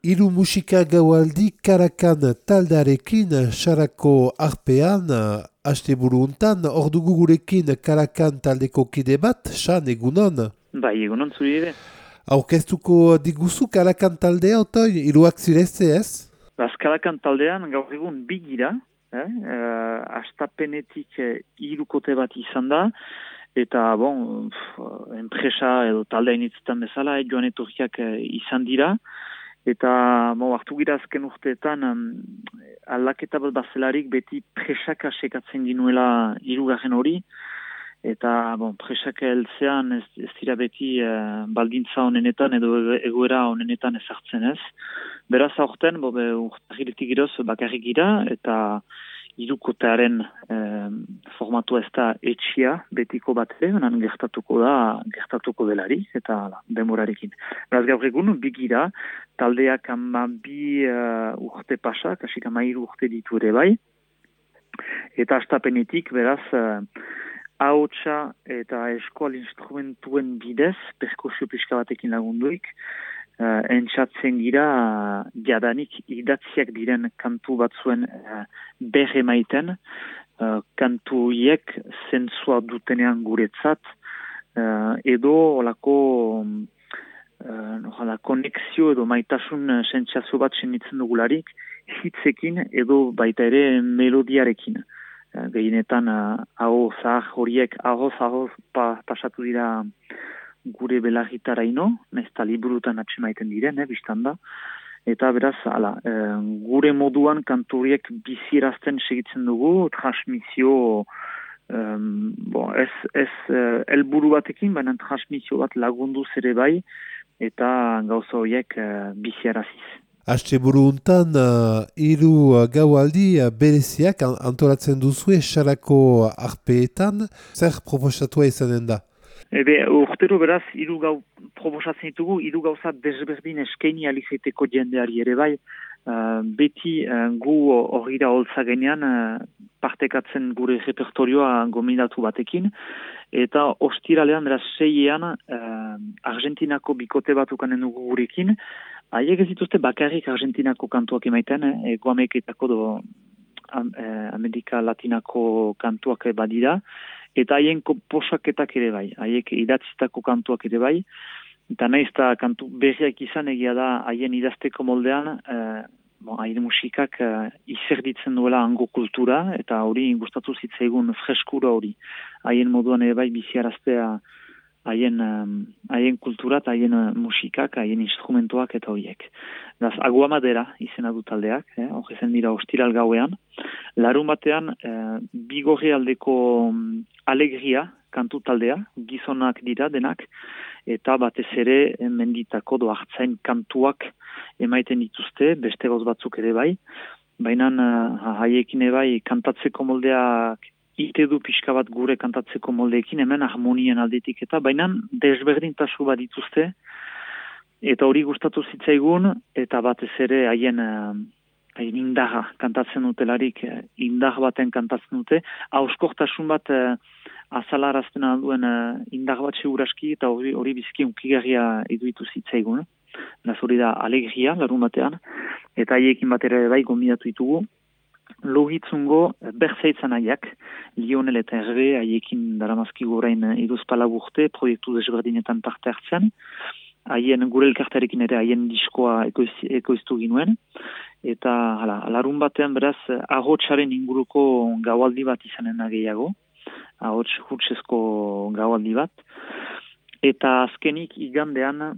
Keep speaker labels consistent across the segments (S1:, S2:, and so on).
S1: Hiru musika gaualdi Karakan taldearekin Sarako arpean, asteburu untan, hor dugu gurekin Karakan taldeko kide bat, San egunon.
S2: Bai, egunon zuri ere.
S1: Aurkeztuko diguzu Karakan taldea, otoi, hiruak zirezte ez?
S2: Bazkalakan taldean gaur egun bi gira, astapenetik hirukote bat izan da, eta enpresa edo taldea initzetan bezala, joan etorriak izan dira, eta hartu gira azken urteetan aldaketa bat bazelarik beti presaka sekatzen ginuela hirugarren hori, eta presaka heltzean ez dira beti baldintza honenetan edo egoera honenetan ezartzen ez. Beraz aurten, urtahiletik giroz bakarrik gira, eta hirukotearen formatua ez da etxia betiko bat ere, gertatuko delari, eta demorarekin. Beraz gaur egun, bi gira, taldeak bi urte pasak, hasik 13 urte ditu ere bai, eta astapenetik, beraz, ahotsa eta eskual instrumentuen bidez, perkusio pixka batekin lagunduik, entzatzen gira jadanik idatziak diren kantu batzuen berre maiten, kantu hiek zentzua dutenean guretzat, edo olako konexio edo maitasun sentsazio bat senitzen dugularik, hitzekin edo baita ere melodiarekin. Gehienetan aho zahar horiek ahoz pasatu dira gure belarritaraino, nahizta liburutan atxemaiten diren, biztan da. Eta beraz, gure moduan kantu horiek bizierazten segitzen dugu, transmisio, ez helburu batekin, baina transmisio bat lagunduz ere bai, eta gauza horiek biziaraziz.
S1: Asteburu untan, hiru gaualdi bereziak antolatzen duzu Sarako arpeetan, zer proposatua izanen da?
S2: Urtero beraz, hiru gau proposatzen ditugu, hiru gauza desberdin eskaini alizeteko jendeari ere bai, beti gu horira holtza genean partekatzen gure repertorioa gomendatu batekin, eta ostiralean, beraz, 6ean Argentinako bikote bat ukanen dugu gurekin, haiek ez dituzte bakarrik Argentinako kantuak emaiten, Goameketako do Amerika Latinako kantuak badira, eta haien posaketak ere bai, haiek idatzitako kantuak ere bai, eta nahiz kantu berriak izan egia da haien idazteko moldean, haien musikak izerditzen duela hango kultura, eta hori gustatu zitzaigun freskura hori, haien moduan ere bai biziaraztea haien kultura eta haien musikak, haien instrumentuak eta horiek. Beraz, Agua Madera izena du taldeak, horrezen dira ostiral gauean. Larun batean, Bigorre aldeko Alegria kantu taldea, gizonak dira denak, eta batez ere menditako do hartzain kantuak emaiten dituzte, beste gauz batzuk ere bai. Baina haiekin ere bai kantatzeko moldeak ite du pixka bat gure kantatzeko moldeekin, hemen harmonien aldetik eta, baina desberdintasu bat dituzte, eta hori gustatu zitzaigun, eta batez ere haien indarra kantatzen dutelarik, indar baten kantatzen dute, hauskortasun bat azalarazten alduen indar bat seguraski, eta hori biziki unkigarria iduitu zitzaigun. Beraz hori da Alegria, larun batean, eta haiekin batera bai gombidatu ditugu, Logitzungo berzaitzan aiak, Lionel eta Herbe, haiekin daramazkigu orain iduzpala urte, proiektu desberdinetan parte hartzen, haien gure elkartarekin ere haien diskoa ekoiztu ginuen, eta larun batean beraz ahotsaren inguruko gaualdi bat izanen gehiago, ahots hutsezko gaualdi bat, eta azkenik igandean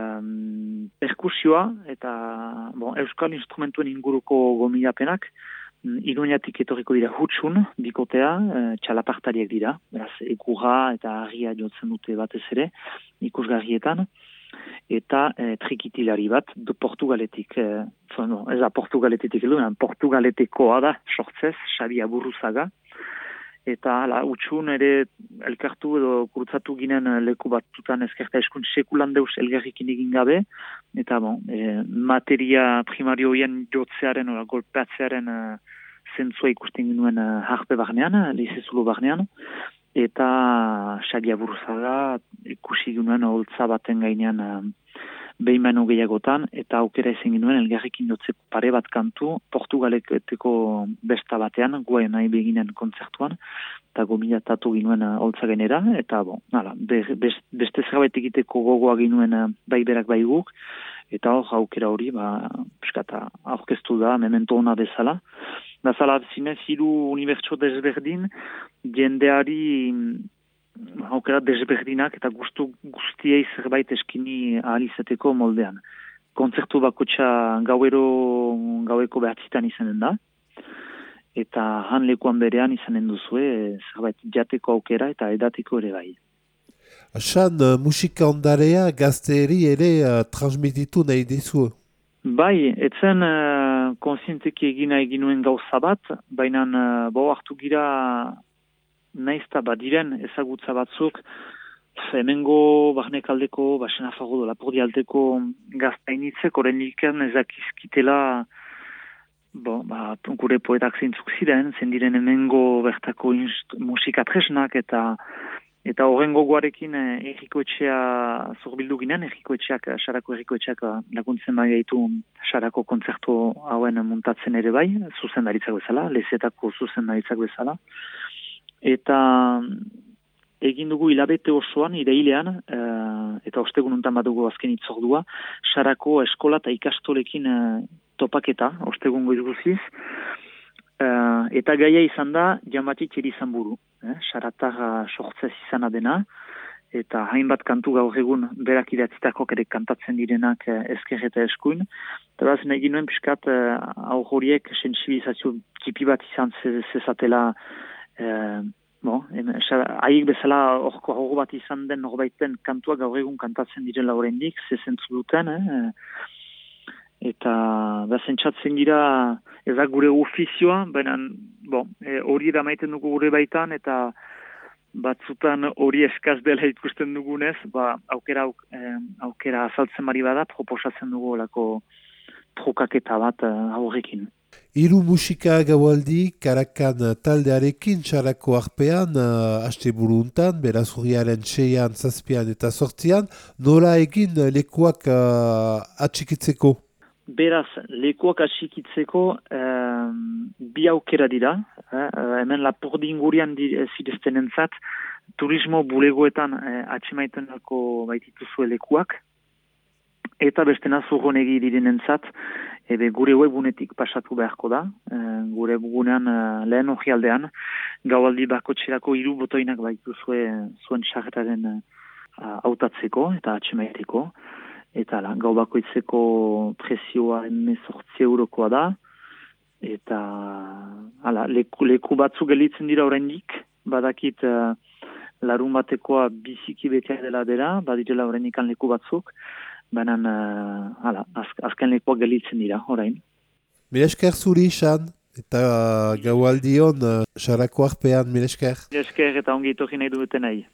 S2: perkusioa eta euskal instrumentuen inguruko gomilapenak, Iruñatik etorriko dira hutsun, bikotea, txalapartariak dira, beraz, egurra eta harria jotzen dute batez ere, ikusgarrietan, eta trikitilari bat, Portugaletik, ez da Portugaletetik edo, Portugaletekoa da, sortzez, Xabi Aburruzaga, eta hutsun ere elkartu edo kurutzatu ginen leku batzutan ezkerta eskun sekulan deus elgarrikin egin gabe, eta materia primarioien jotzearen, golpeatzearen zentzua ikusten ginuen harpe barnean, leizezulo barnean, eta Xabi Aburruzaga ikusi ginuen holtza baten gainean behin baino gehiagotan, eta aukera izan ginuen elgarrekin jotzeko pare bat kantu Portugaleko besta batean, guai nahi beginen kontzertuan, eta gomilatatu ginuen holtza genera, eta beste zerbait egiteko gogoa ginuen bai berak bai guk, eta hor aukera hori, piskata aurkeztu da, memento ona bezala. Bazala zinez, hiru unibertso desberdin, jendeari aukera desberdinak eta gustu guztiei zerbait eskini ahal izateko moldean. Kontzertu bakotxa gaueko behatzitan izanen da, eta han lekuan berean izanen duzue zerbait jateko aukera eta edateko ere bai.
S1: San, musika ondarea gazteeri ere transmititu nahi dizu?
S2: Bai, etzen konsienteki egin nuen gauza bat, baina hartu gira naizta badiren ezagutza batzuk, hemengo barnekaldeko, Senafarro do Lapurdialdeko gaztainitzek, oren ilken ezakizkitela gure poetak zeintzuk ziren, zendiren hemengo bertako musika tresnak eta horren gogoarekin errikoetxea zurbildu ginen, Sarako errikoetxeak laguntzen bai gaitu Sarako kontzertu hauen muntatzen ere bai, zuzendaritzak bezala, lezetako zuzendaritzak bezala. Eta egin dugu hilabete osoan, irailean, eta ostegun untan badugu azken itzordua, Sarako eskola eta ikastolekin topaketa, ostegun goiz guziz, eta gaia izan da, Jamatik izan buru. Saratar sortzez izana dena, eta hainbat kantu gaur egun berak idatzitakoak ere kantatzen direnak ezker eta eskuin. Eta bazen egin nuen piskat aur horiek sensibilizazio tipi bat izan zezatela haiek bezala horko bat izan den norbaiten kantuak gaur egun kantatzen direla oraindik, zezentzu duten, eta bazentzatzen gira ez da gure ofizioa, baina hori da maiten dugu gure baitan, eta batzutan hori eskaz dela ikusten dugunez, aukera azaltzen bari bada, proposatzen dugu olako trokaketa bat aurrekin.
S1: Hiru musika gaualdi Karakan taldearekin Sarako arpean asteburu untan, beraz urriaren 6an, 7an eta 8an, nola egin lekuak atxikitzeko?
S2: Beraz, lekuak atxikitzeko bi aukera dira, hemen Lapurdi ingurian zirezten entzat, turismo bulegoetan atxemaitenako baitituzue lekuak, eta bestena zurronegi direnentzat, gure webunetik pasatu beharko da, gure webgunean lehen orrialdean, gaualdi bakotxerako 3 botoinak baituzue zuen sarretaren hautatzeko eta atxemaiteko, eta gau bakoitzeko prezioa 18 eurokoa da, eta leku batzu gelitzen dira oraindik, badakit larun batekoa biziki betea dela, badirela oraindikan leku batzuk, baina azken lekuak gelitzen dira, orain.
S1: Mil esker zuri, Xan, eta gaualdion Sarako arpean, mil esker.
S2: Mil esker eta ongi etorri nahi duten nahi.